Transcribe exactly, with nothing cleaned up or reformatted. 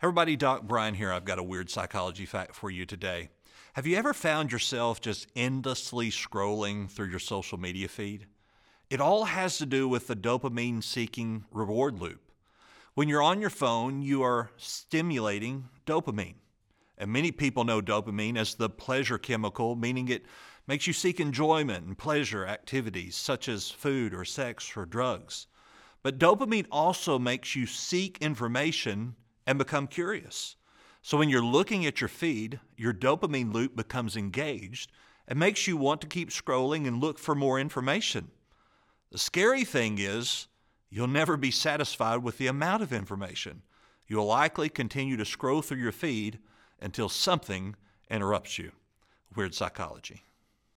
Everybody, Doc Brian here. I've got a weird psychology fact for you today. Have you ever found yourself just endlessly scrolling through your social media feed? It all has to do with the dopamine-seeking reward loop. When you're on your phone, you are stimulating dopamine. And many people know dopamine as the pleasure chemical, meaning it makes you seek enjoyment and pleasure activities such as food or sex or drugs. But dopamine also makes you seek information and become curious. So when you're looking at your feed, your dopamine loop becomes engaged and makes you want to keep scrolling and look for more information. The scary thing is you'll never be satisfied with the amount of information. You'll likely continue to scroll through your feed until something interrupts you. Weird psychology.